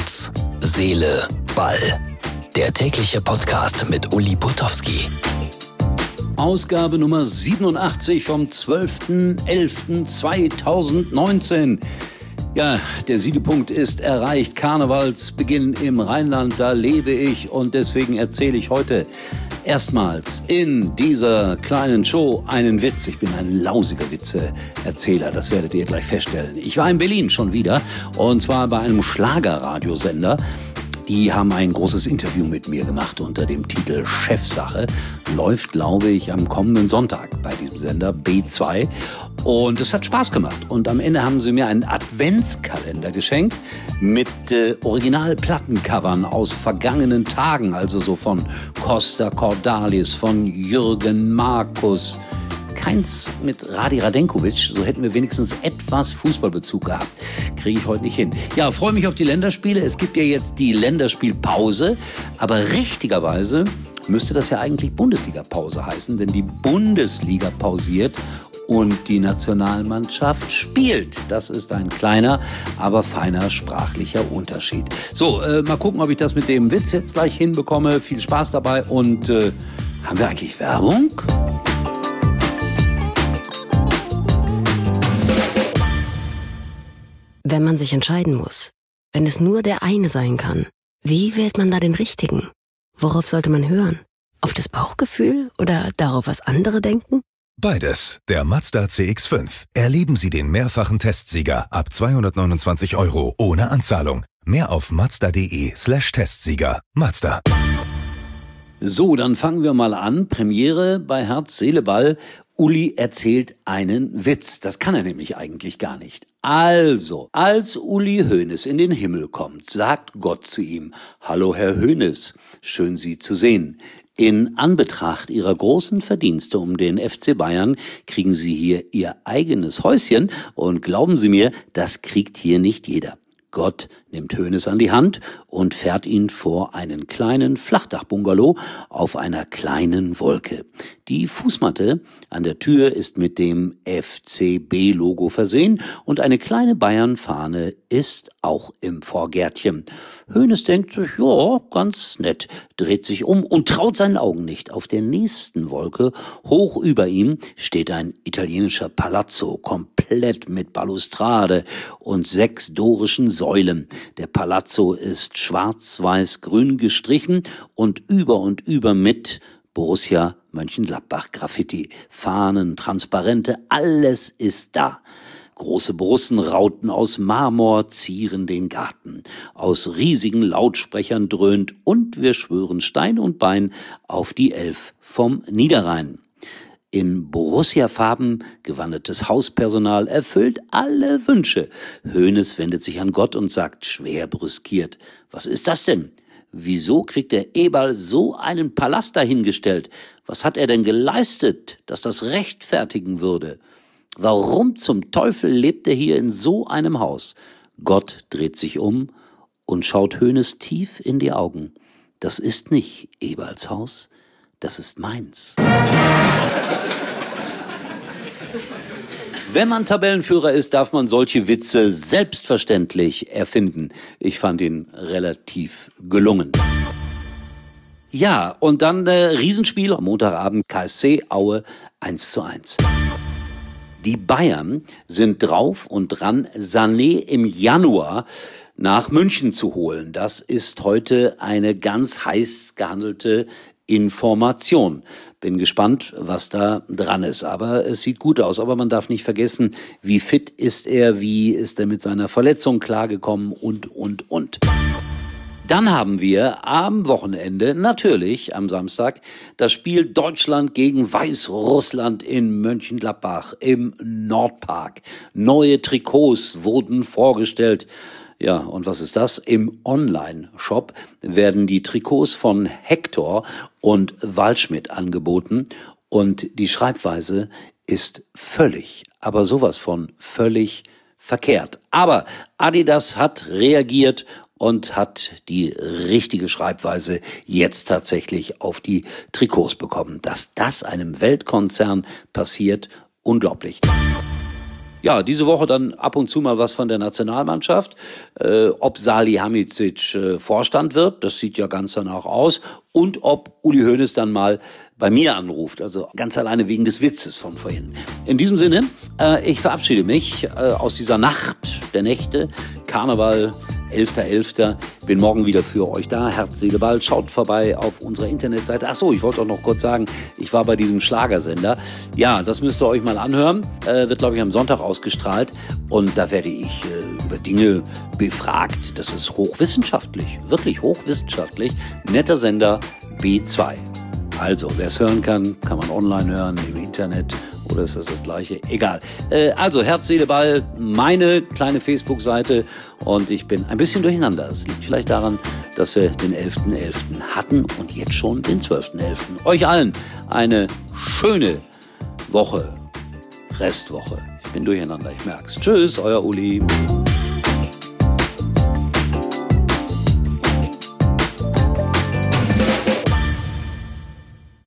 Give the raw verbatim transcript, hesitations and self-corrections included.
Herz, Seele, Ball. Der tägliche Podcast mit Uli Putowski. Ausgabe Nummer siebenundachtzig vom zwölften elften zweitausendneunzehn. Ja, der Siedepunkt ist erreicht. Karnevalsbeginn im Rheinland, da lebe ich und deswegen erzähle ich heute erstmals in dieser kleinen Show einen Witz. Ich bin ein lausiger Witzeerzähler, das werdet ihr gleich feststellen. Ich war in Berlin schon wieder und zwar bei einem Schlagerradiosender. Die haben ein großes Interview mit mir gemacht unter dem Titel Chefsache. Läuft, glaube ich, am kommenden Sonntag bei diesem Sender B zwei. Und es hat Spaß gemacht. Und am Ende haben sie mir einen Adventskalender geschenkt mit äh, Originalplattencovern aus vergangenen Tagen. Also so von Costa Cordalis, von Jürgen Markus. Keins mit Radi Radenkovic, so hätten wir wenigstens etwas Fußballbezug gehabt. Kriege ich heute nicht hin. Ja, freue mich auf die Länderspiele. Es gibt ja jetzt die Länderspielpause, aber richtigerweise müsste das ja eigentlich Bundesliga-Pause heißen, denn die Bundesliga pausiert und die Nationalmannschaft spielt. Das ist ein kleiner, aber feiner sprachlicher Unterschied. So, äh, mal gucken, ob ich das mit dem Witz jetzt gleich hinbekomme. Viel Spaß dabei und äh, haben wir eigentlich Werbung? Wenn man sich entscheiden muss, wenn es nur der eine sein kann, wie wählt man da den richtigen? Worauf sollte man hören? Auf das Bauchgefühl oder darauf, was andere denken? Beides. Der Mazda C X fünf. Erleben Sie den mehrfachen Testsieger ab zweihundertneunundzwanzig Euro ohne Anzahlung. Mehr auf mazda.de slash Testsieger. Mazda. So, dann fangen wir mal an. Premiere bei Herz, Seele, Ball. Uli erzählt einen Witz. Das kann er nämlich eigentlich gar nicht. Also, als Uli Hoeneß in den Himmel kommt, sagt Gott zu ihm: Hallo Herr Hoeneß, schön Sie zu sehen. In Anbetracht Ihrer großen Verdienste um den F C Bayern kriegen Sie hier Ihr eigenes Häuschen und glauben Sie mir, das kriegt hier nicht jeder. Gott nimmt Hoeneß an die Hand und fährt ihn vor einen kleinen Flachdach-Bungalow auf einer kleinen Wolke. Die Fußmatte an der Tür ist mit dem F C B-Logo versehen und eine kleine Bayern-Fahne ist auch im Vorgärtchen. Hoeneß denkt sich, ja, ganz nett, dreht sich um und traut seinen Augen nicht. Auf der nächsten Wolke, hoch über ihm, steht ein italienischer Palazzo, komplett mit Balustrade und sechs dorischen Säulen. Der Palazzo ist schwarz-weiß-grün gestrichen und über und über mit Borussia Mönchengladbach Graffiti. Fahnen, Transparente, alles ist da. Große Brussenrauten aus Marmor zieren den Garten. Aus riesigen Lautsprechern dröhnt und wir schwören Stein und Bein auf die Elf vom Niederrhein. In Borussia-Farben gewandetes Hauspersonal erfüllt alle Wünsche. Hoeneß wendet sich an Gott und sagt schwer brüskiert: Was ist das denn? Wieso kriegt der Eberl so einen Palast dahingestellt? Was hat er denn geleistet, dass das rechtfertigen würde? Warum zum Teufel lebt er hier in so einem Haus? Gott dreht sich um und schaut Hoeneß tief in die Augen. Das ist nicht Eberls Haus, das ist meins. Wenn man Tabellenführer ist, darf man solche Witze selbstverständlich erfinden. Ich fand ihn relativ gelungen. Ja, und dann äh, Riesenspiel am Montagabend, K S C Aue eins zu eins. Die Bayern sind drauf und dran, Sané im Januar nach München zu holen. Das ist heute eine ganz heiß gehandelte Information. Bin gespannt, was da dran ist. Aber es sieht gut aus. Aber man darf nicht vergessen, wie fit ist er, wie ist er mit seiner Verletzung klargekommen und, und, und. Dann haben wir am Wochenende, natürlich am Samstag, das Spiel Deutschland gegen Weißrussland in Mönchengladbach im Nordpark. Neue Trikots wurden vorgestellt. Ja, und was ist das? Im Online-Shop werden die Trikots von Hector und Waldschmidt angeboten und die Schreibweise ist völlig, aber sowas von völlig verkehrt. Aber Adidas hat reagiert und hat die richtige Schreibweise jetzt tatsächlich auf die Trikots bekommen. Dass das einem Weltkonzern passiert, unglaublich. Ja, diese Woche dann ab und zu mal was von der Nationalmannschaft. Äh, ob Salihamidzic äh, Vorstand wird, das sieht ja ganz danach aus. Und ob Uli Hoeneß dann mal bei mir anruft, also ganz alleine wegen des Witzes von vorhin. In diesem Sinne, äh, ich verabschiede mich äh, aus dieser Nacht der Nächte, Karneval, elfter elfter Bin morgen wieder für euch da. Herz, Seele, Ball. Schaut vorbei auf unserer Internetseite. Ach so, ich wollte auch noch kurz sagen, ich war bei diesem Schlagersender. Ja, das müsst ihr euch mal anhören. Äh, wird, glaube ich, am Sonntag ausgestrahlt. Und da werde ich äh, über Dinge befragt. Das ist hochwissenschaftlich. Wirklich hochwissenschaftlich. Netter Sender B zwei. Also, wer es hören kann, kann man online hören, im Internet. Oder ist das das Gleiche? Egal. Äh, also, Herz, Seele, Ball, meine kleine Facebook-Seite. Und ich bin ein bisschen durcheinander. Es liegt vielleicht daran, dass wir den elften elften hatten und jetzt schon den zwölften elften Euch allen eine schöne Woche. Restwoche. Ich bin durcheinander, ich merk's. Tschüss, euer Uli.